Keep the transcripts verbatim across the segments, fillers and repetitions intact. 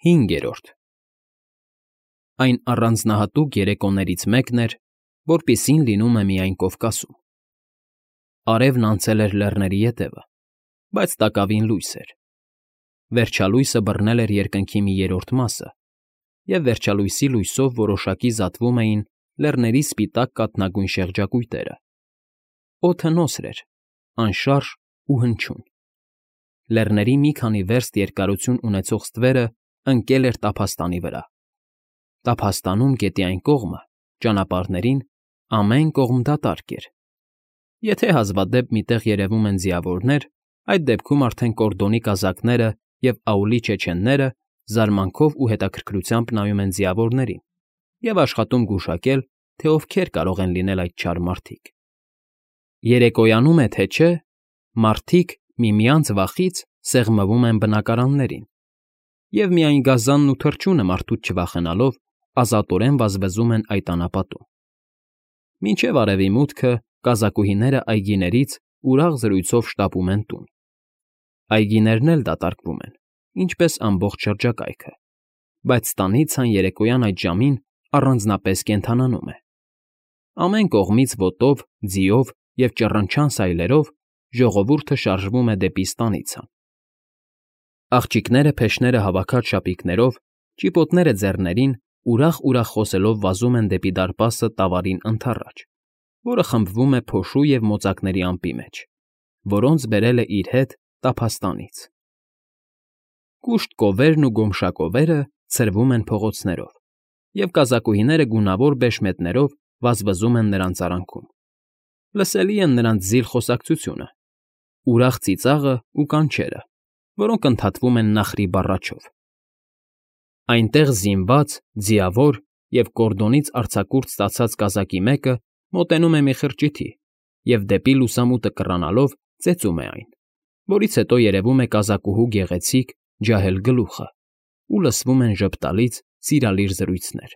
Հինգերորդ Այն առանձնահատուկ երեկոներից մեկն էր, որպիսին լինում է միայն Կովկասում։ Արևն անցել էր լեռների ետևը, բայց տակավին լույս էր։ Վերջալույսը բռնել էր երկնքի մի երրորդ մասը, և վերջալույսի լույսով որոշակի զատվում էին լեռների սպիտակ կաթնագույն շեղջակույտերը։ Օդը նոսր էր, անշարժ ու հնչյուն։ Լեռների մի քանի վերստ երկարություն ունեցող ստվերը ընկել էր տափաստանի վրա։ Տափաստանում գետի այն կողմը, ճանապարհներին, ամեն կողմ դատարկ էր։ Եթե հազվադեպ մի տեղ երևում են ձիավորներ, այդ դեպքում արդեն կորդոնի կազակները և աուլի չեչենները զարմանքով ու հետաքրքրությամբ նայում են ձիավորներին և աշխատում գուշակել, թե ովքեր կարող են լինել այդ չար մարդիկ։ Երեկոյանում է, թե չէ, մարդիկ միմյանց վախից սեղմվում են բնակարաններին, և միայն գազանն ու թռչունը մարդուց չվախենալով ազատորեն վազվզում են այդ անապատում։ Մինչև արևի մուտքը կազակուհիները այգիներից ուրախ զրույցով շտապում են տուն։ Այգիներն էլ դատարկվում են, ինչպես ամբողջ շրջակայքը, բայց տանից այն երեկոյան այդ ժամին առանձնապես կենդանանում է։ Ամեն կողմից ոտով, ձիով և ճռնչան սայլերով ժողովուրդը շարժվում է դեպի ստանիցան։ Աղջիկները փեշները հավաքած շապիկներով, ճիպոտները ձեռներին, ուրախ֊ուրախ խոսելով վազում են դեպի դարպասը տավարին ընդառաջ, որը խմբվում է փոշու և մոծակների ամպի մեջ, որոնց բերել է իր հետ տափաստանից։ Կուշտ կովերն ու գոմշակովերը ցրվում են փողոցներով, և կազակուհիները գունավոր բեշմետներով վազվզում են նրանց արանքում։ Լսելի են նրանց զիլ խոսակցությունը, ուրախ ծիծաղը ու կանչերը, որոնք ընդհատվում են նախրի բառաչով։ Այնտեղ զինված, ձիավոր և կորդոնից արձակուրդ ստացած կազակի մեկը մոտենում է մի խրճիթի և դեպի լուսամուտը կռանալով ծեծում է այն, որից հետո երևում է կազակուհու գեղեցիկ, ջահել գլուխը, ու լսվում են ժպտալից, սիրալիր զրույցներ։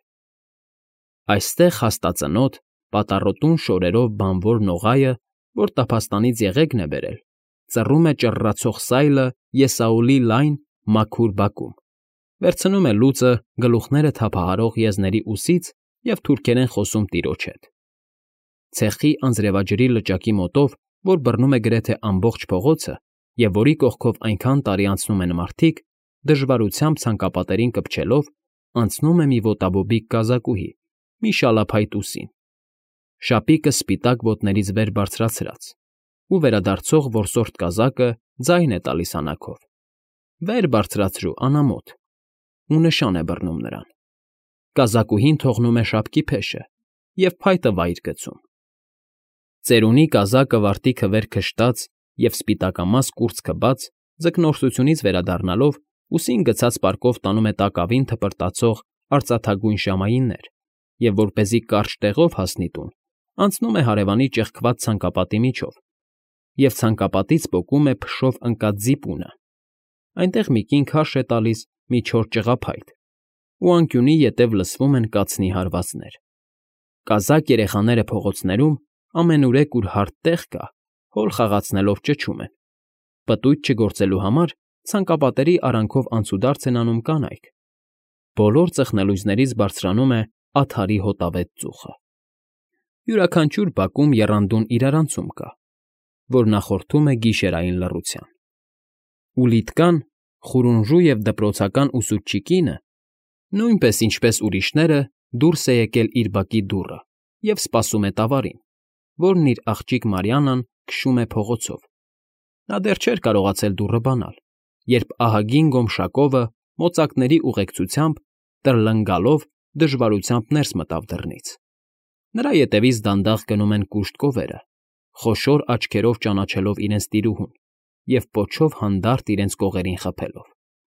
Այստեղ հաստածնոտ, պատառոտուն շորերով բանվոր նողայը, որ տափաստանից եղեգն է բերել, ծռում է ճռռացող սայլը եսաուլի լայն, մաքուր բակում, վերցնում է լուծը գլուխները թափահարող եզների ուսից և թուրքերեն խոսում տիրոջ հետ։ Ցեխի անձրևաջրի լճակի մոտով, որ բռնում է գրեթե ամբողջ փողոցը և որի կողքով այնքան տարի անցնում են մարդիկ, դժվարությամբ ցանկապատերին կպչելով, անցնում է մի ոտաբոբիկ կազակուհի, մի շալափայտ ուսին, շապիկը սպիտակ ոտներից վեր բարձրացրած, ու վերադարձող որսորդ կազակը ձայն է տալիս անաքով. «Վեր բարձրացրու, անամոթ», ու նշան է բռնում նրան։ Կազակուհին թողնում է շապկի փեշը և փայտը վայր գցում։ Ծերունի կազակը վարտիքը վեր քշտաց և սպիտակամաս կուրծքը բաց, ձկնորսությունից վերադառնալով ուսին գցած պարկով տանում է տակավին թպրտացող արծաթագույն շամայիններ և, որպեսզի կարճ տեղով հասնի տուն, անցնում է հարևանի ճեղքված ցանկապատի միջով և ցանկապատից պոկում է փշով ընկած ձիպունը։ Այնտեղ մի կին քարշ է տալիս մի չոր ճղափայտ, ու անկյունի ետև լսվում են կացնի հարվածներ։ Կազակ երեխաները փողոցներում, ամենուրեք, ուր հարթ տեղ կա, հոլ խաղացնելով ճչում են։ Պտույտ չգործելու համար ցանկապատերի արանքով անցուդարձ են անում կանայք։ Բոլոր ծխնելույզներից բարձրանում է ադհարի հոտավետ ծուխը։ Յուրաքանչյուր բակում եռանդուն իրարանցում կա, որ նախորդում է գիշերային լռության։ Ուլիտկան, խուրունժու և դպրոցական ուսուցչի կինը, նույնպես ինչպես ուրիշները, դուրս է եկել իր բակի դուռը և սպասում է տավարին, որն իր աղջիկ Մարիանան քշում է փողոցով։ Նա դեռ չէր կարողացել դուռը բանալ, երբ ահագին գոմշակովը մոծակների ուղեկցությամբ, տրլնգալով, դժվարությամբ ներս մտավ դռնից։ Նրա ետևից դանդաղ գնում են կուշտ կովերը, խոշոր աչքերով ճանաչելով իրենց տիրուհուն և պոչով հանդարտ իրենց կողերին խփելով։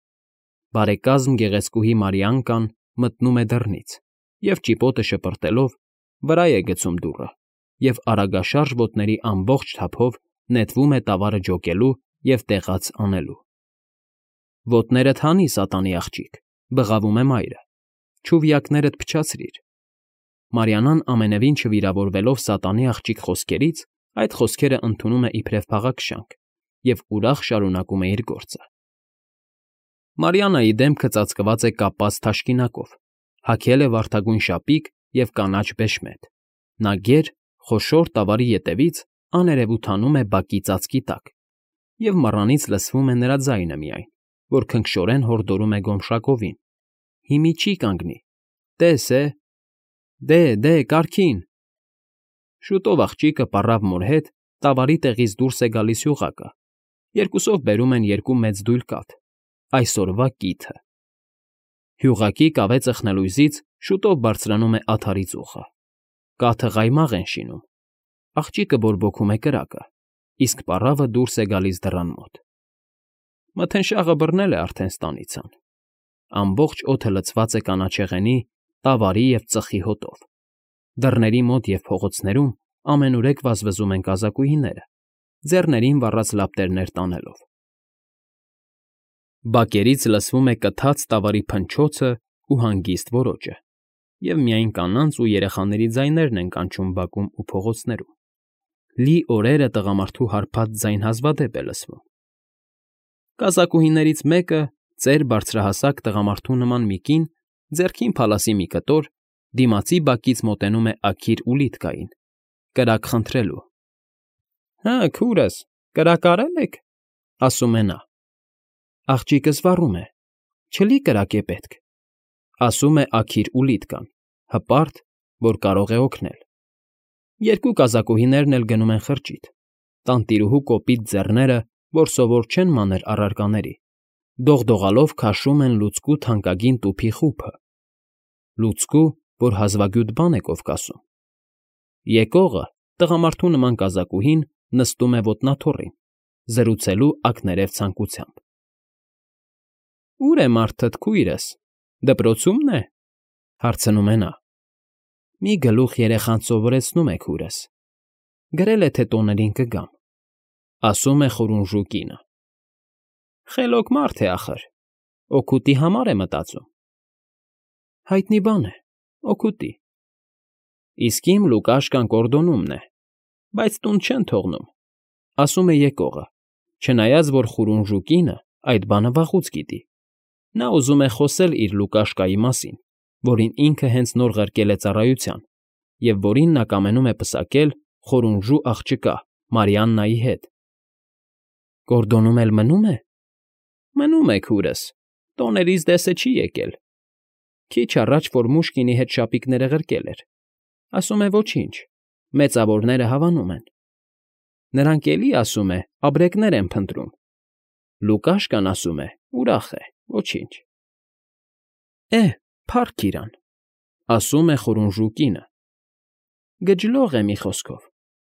Բարեկազմ գեղեցկուհի Մարիանկան մտնում է դռնից և, ճիպոտը շպրտելով, վրա է գցում դուռը և արագաշարժ ոտների ամբողջ թափով նետվում է տավարը ջոկելու և տեղաց անելու։ «Ոտներդ հանի, սատանի աղջիկ», բղավում է մայրը, «չուվյակներդ փչացրիր»։ Մարիանան ամենևին չվիրավորվելով սատանի աղջիկ խոսքերից, այդ խոսքերը ընդունում է իբրև փաղաքշանք և ուրախ շարունակում է իր գործը։ Մարիաննայի դեմքը ծածկված է կապած թաշկինակով, հագել է վարդագույն շապիկ և կանաչ բեշմետ։ Նա գեր, խոշոր տավարի ետևից աներևութանում է բակի ծածկի տակ, և մառանից լսվում է նրա ձայնը միայն, որ քնքշորեն հորդորում է գոմշակովին. «Հիմի չի կանգնի, տես է, դե, դե, կարգին»։ Շուտով աղջիկը պառավ մոր հետ տավարի տեղից դուրս է գալիս հյուղակը, երկուսով բերում են երկու մեծ դույլ կաթ, այսօրվա կիթը։ Հյուղակի կավե ծխնելույզից շուտով բարձրանում է ադարի ծուխը, կաթը ղայմաղ են շինում, աղջիկը բորբոքում է կրակը, իսկ պառավը դուրս է գալիս դռան մոտ։ Մթնշաղը բռնել է արդեն ստանիցան, ամբողջ օդը լցված է կանաչեղենի, տավարի և ծխի հոտով, դռների մոտ և փողոցներում ամենուրեք վազվզում են կազակույիները, ձեռներին վառած լապտերներ տանելով։ Բակերից լսվում է կթաց տավարի փնչոցն ու հանգիստ ոռոճը, և միայն կանանց ու երեխաների ձայներն են կանչում բակում ու փողոցներում։ Լի օրերը տղամարդու հարբած ձայն հազվադեպ է լսվում։ Կազակուհիներից մեկը, ծեր բարձրահասակ տղամարդու նման մի կին, ձեռքին փալասի մի կտոր, դիմացի բակից մոտենում է Աքիր ու Լիդկային, կրակ խնդրելու։ ֊ Հը, քուրս, կրակ արել եք,֊ ասում է նա։ Աղջիկս վառում է, չլի կրակ է պետք,֊ ասում է Աքիր ու Լիդկան, հպարտ, որ կարող է օգնել։ Երկու կազակուհիներն էլ գնում են խրճիթ, տանտիրուհու կոպիտ ձեռները, որ սովոր չեն մանր առարկաների, դողդողալով քաշում են լուցկու թանկագին տուփի խուփը, լուցկու, որ հազվագյուտ բան է Կովկասում։ Եկողը, տղամարդու նման կազակուհին, նստում է ոտնաթոռին, զրուցելու ակներև ցանկությամբ։ ֊ Ո՞ւր է մարդդ, քույրս, դպրոցումն է,֊ հարցնում է նա։ Մի գլուխ երեխան սովորեցնում է քուրս, գրել է, թե տոներին կգամ,֊ ասում է խորունժու կինը։ Խելոք մարդ է ախըր, օգուտի համար է մտածում։ Հայտնի բան է, օգուտի։ Իսկ իմ Լուկաշկան կորդոնումն է, բայց տուն չեն թողնում,֊ ասում է եկողը, չնայած որ խորունժու կինը այդ բանը վաղուց գիտի։ Նա ուզում է խոսել իր Լուկաշկայի մասին, որին ինքը հենց նոր ղրկել է ծառայության և որին նա կամենում է պսակել խորունժու աղջկա Մարիաննայի հետ։ Գորդոնում էլ մնում է։ Մնում է, քուրս, տոներիս դեսը չի եկել։ Քիչ առաջ որ Մուշկինի հետ շապիկները ղրկել էր, ասում է ոչինչ, մեծավորները հավանում են։ Նրանք էլի, ասում է, աբրեկներ են փնտրում։ Լուկաշկան, ասում է, ուրախ է, ոչինչ։ Է, փառք իրան,֊ ասում է խորունժու կինը։ Գջլող է մի խոսքով։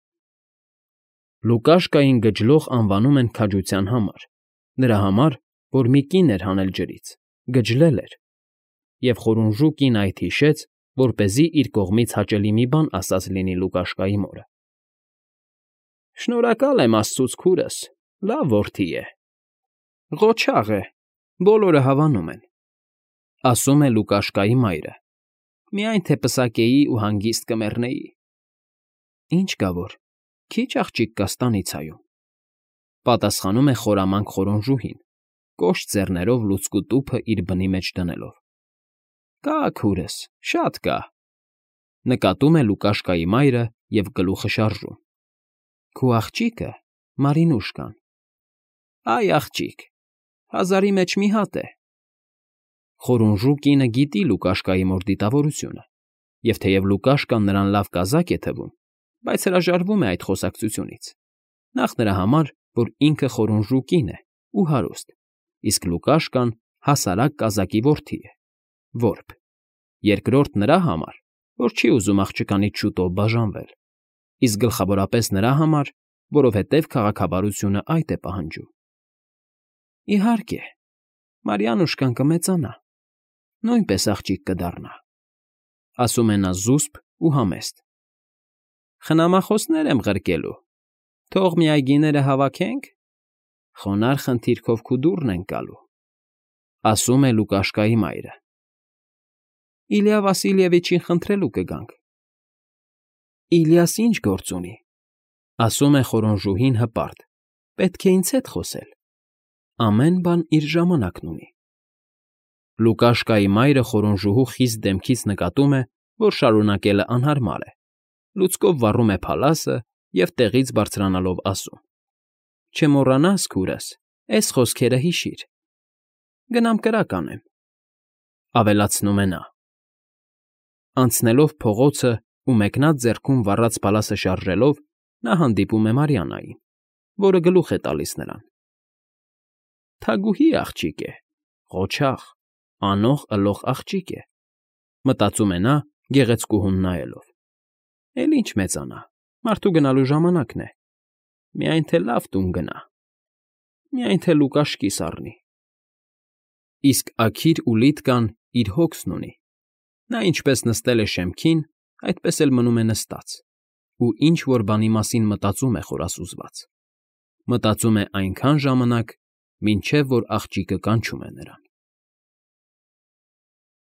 Լուկաշկային Գջլող անվանում են քաջության համար, նրա համար, որ մի կին էր հանել ջրից, գջլել էր, և խորունժու կինը այդ հիշեց, որպեսզի իր կողմից հաճելի մի բան ասած լինի Լուկաշկայի մորը։ Շնորհակալ եմ աստծուց, քուրս, լավ որդի է։ Ղոչաղ է, բոլորը հավանում են,֊ ասում է Լուկաշկայի մայրը, միայն թե պսակեի ու հանգիստ կմեռնեի։ Ինչ կա որ, քիչ աղջիկ կա ստանիցայում,֊ պատասխանում է խորամանկ խորունժուհին, կոշտ ձեռներով լուցկու տուփը իր բնի մեջ դնելով։ Կա, քուրս, շատ կա,֊ նկատում է Լուկաշկայի մայրը և գլուխը շարժում։ Քո աղջիկը, Մարինուշկան։ Այ աղջիկ, հազարի մեջ մի հատ է։ Խորունժու կինը գիտի Լուկաշկայի մոր դիտավորությունը, և թեև Լուկաշկան նրան լավ կազակ է թվում, բայց հրաժարվում է այդ խոսակցությունից, նախ նրա համար, որ ինքը խորունժու կին է ու հարուստ, իսկ Լուկաշկան հասարակ կազակի որդի է, որբ, երկրորդ նրա համար, որ չի ուզում աղջկանից շուտով բաժանվել, իսկ գլխավորապես նրա համար, որովհետև քաղաքավարությունը այդ է պահանջում։ Իհարկե, Մարիանուշկան կմեծանա, նույնպես աղջիկ կդառնա,֊ ասում է նա զուսպ ու համեստ։ Խնամախոսներ եմ ղրկելու, թող մի այգիները հավաքենք, խոնարհ խնդիրքով քու դուռն ենք գալու,֊ ասում է Լուկաշկայի մայրը։ Իլյա Վասիլևիչին խնդրելու կգանք։ Իլյաս ինչ գործ ունի,֊ ասում է խորունժուհին հպարտ, պետք է ինձ հետ խոսել։ Ամեն բան իր ժամանակն ունի։ Լուկաշկայի մայրը խորոնժուհու խիստ դեմքից նկատում է, որ շարունակելը անհարմար է, լուցկով վառում է փալասը և տեղից բարձրանալով ասում. «Չմոռանաս, քուրս, էս խոսքերը հիշիր»։ «Գնամ կրակ անեմ», ավելացնում է նա։ Անցնելով փողոցը ու մեկնած ձեռքում վառած փալասը շարժելով, նա հանդիպում է Մարիաննային, որը գլուխ է տալիս նրան։ «Թագուհի աղջիկ է, ղոչաղ, անող֊ըլող աղջիկ է», մտածում է նա՝ գեղեցկուհուն նայելով։ «Էլ ինչ մեծանա, մարդու գնալու ժամանակն է, միայն թե լավ տուն գնա, միայն թե լուկաշկիս առնի»։ Իսկ Աքիր ու Լիտկան իր հոգսն ունի. նա ինչպես նստել է շեմքին, այդպես էլ մնում է նստած ու ինչ֊որ բանի մասին մտածում է խորասուզված, մտածում է այնքան ժամանակ, մինչև որ աղջիկը կանչում է նրան։